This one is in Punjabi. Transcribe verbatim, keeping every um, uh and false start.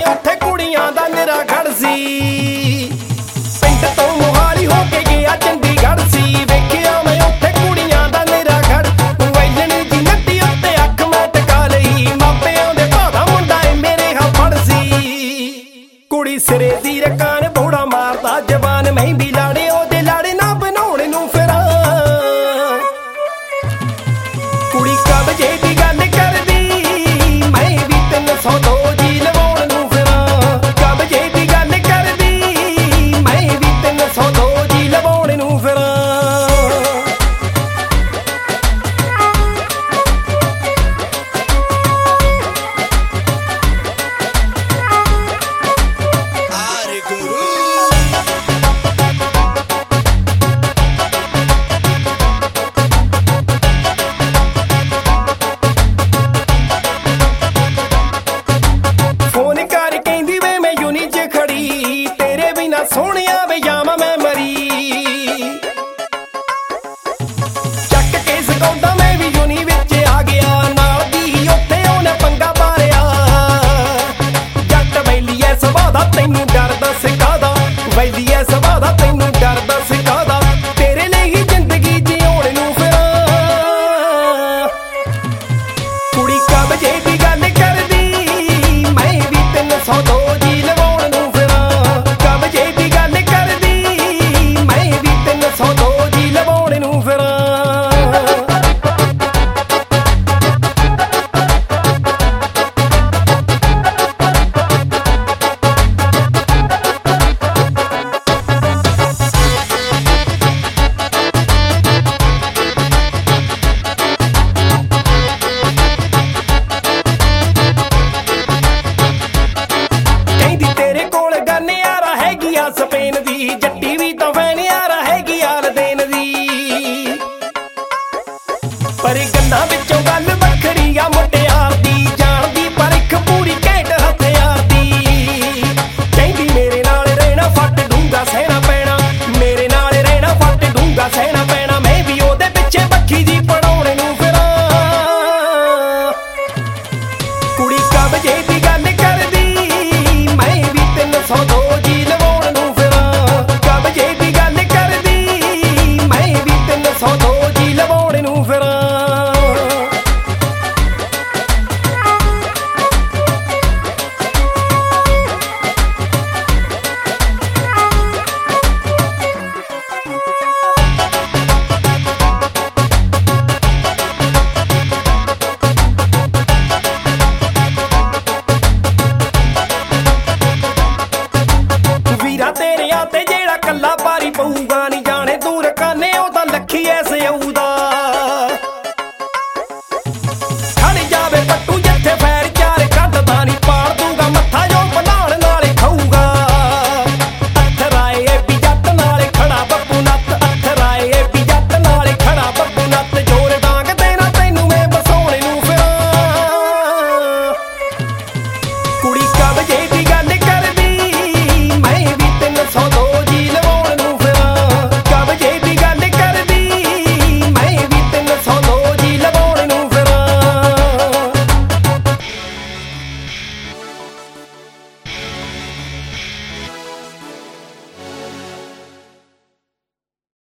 ਉੱਥੇ ਕੁੜੀਆਂ ਦਾ ਨਿਰਾ ਖੜ ਸੀ। ਪਿੰਡ ਤੋਂ ਮੁਹਾਲੀ ਹੋ ਕੇ ਗਿਆ ਚੰਡੀਗੜ੍ਹ ਸੀ। ਵੇਖਿਆ ਮੈਂ ਉੱਥੇ ਕੁੜੀਆਂ ਦਾ ਨਿਰਾ ਖੜ। ਵੈਲਣੀ ਦੀ ਨੱਟੀ ਉੱਤੇ ਅੱਖ ਮੈਂ ਟਿਕਾ ਲਈ। ਮਾਪਿਆਂ ਦੇ ਭਾਦਾ ਮੁੰਡਾ ਏ ਮੇਰੇ ਹਾਂ ਫੜ ਸੀ। ਕੁੜੀ ਸਿਰੇ ਦੀ ਰਕਾਨ ਬੋੜਾ ਮਾਰਦਾ ਜਵਾਨ ਮਹਿੰਦੀ ਲਾੜੇ ਉਹਦੇ ਲਾੜੇ ਨਾ ਬਣਾਉਣ ਨੂੰ ਫਿਰਾਂ। ਕੁੜੀ ਕਬਜੇ ਦੀ ਗੱਲ ਕਰਦੀ ਮੈਂ ਵੀ ਤਿੰਨ ਸੌ ਦੋ ਜੀ ਲਵਾਉਣ ਨੂੰ ਫਿਰਾਂ। ਕਬਜੇ ਦੀ ਗੱਲ ਕਰਦੀ ਮੈਂ ਵੀ ਤਿੰਨ ਸੌ ਦੋ ਜੀ ਲਵਾਉਣ ਨੂੰ ਫਿਰਾਂ। ਸੋਹਣਿਆ ਵੇ ਜਾਵਾਂ ਮੈਂ ਮਰੀ। ਚੱਕ ਕੇ ਸਕੌਂਦਾ ਮੈਂ ਵੀ ਯੂਨੀ ਵਿੱਚ ਆ ਗਿਆ। ਨਾਲ ਦੀ ਉੱਥੇ ਉਹਨੇ ਪੰਗਾ ਪਾਰਿਆ। ਜੱਟ ਵੈਲੀਏ ਸੁਭਾਅ ਦਾ ਤੈਨੂੰ ਡਰ ਦੱਸ ਕਾਹਦਾ। ਵੈਲੀਏ ਸੁਭਾਅ ਦਾ ਤੈਨੂੰ ਡਰ ਦੱਸ ਕਾਹਦਾ। ਤੇਰੇ ਲਈ ਹੀ ਜ਼ਿੰਦਗੀ ਜਿਉਣ ਨੂੰ ਫਿਰਾਂ। ਕੁੜੀ ਕਬਜੇ ਦੀ ਗੱਲ ਕਰਦੀ ਮੈਂ ਵੀ ਤਿੰਨ ਸੌ ਦੋ ਜੀ ਲਵਾਉਣ ਨੂੰ ਫਿਰਾਂ। ਕਬਜੇ ਦੀ ਗੱਲ ਕਰਦੀ ਮੈਂ ਵੀ ਤਿੰਨ ਸੌ ਦੋ ਜੀ ਲਵਾਉਣ ਨੂੰ ਫਿਰਾਂ। ਸਪੇਨ ਦੀ ਜੱਟੀ ਵੀ ਤਾਂ ਫੈਨ ਯਾਰਾ ਹੈਗੀ ਆਲ ਦੇਨ ਦੀ। ਪਰ ਗੰਨਾਂ ਵਿੱਚੋਂ ਗੱਲ ਵੱਖਰੀ ਆ ਮੁਟਿਆਰ ਦੀ। ਜਾਣਦੀ ਪਰ ਇੱਕ ਪੂਰੀ ਘੈਂਟ ਹਥਿਆਰ ਦੀ। ਕਹਿੰਦੀ ਮੇਰੇ ਨਾਲ ਰਹਿਣਾ ਫੱਟ ਡੂੰਗਾ ਸਹਿਣਾ ਪੈਣਾ। ਮੇਰੇ ਨਾਲ ਰਹਿਣਾ ਫੱਟ ਡੂੰਗਾ ਸਹਿਣਾ ਪੈਣਾ। ਮੈਂ ਵੀ ਉਹਦੇ ਪਿੱਛੇ ਬੱਖੀ ਜੀ ਪੜਾਉਣ ਨੂੰ ਫਿਰਾਂ। ਕੁੜੀ ਕਬਜੇ ਦੀ ਗੱਲ ਕਰਦੀ ਮੈਂ ਵੀ ਤਿੰਨ ਸੌ ਦੋ ਜੀ ਲਵਾਉਣ ਨੂੰ ਕਬਜੇ ਦੀ ਗੱਲ ਕਰਦੀ ਮੈਂ ਵੀ ਤਿੰਨ ਸੌ ਦੋ ਜੀ ਲਵਾਉਣ ਨੂੰ ਫਿਰਾਂ। ਵੀਰਾ ਤੇਰਿਆਂ ਤੇ ਜਿਹੜਾ ਕੱਲਾ ਭਾਰੀ ਪਊਗਾ।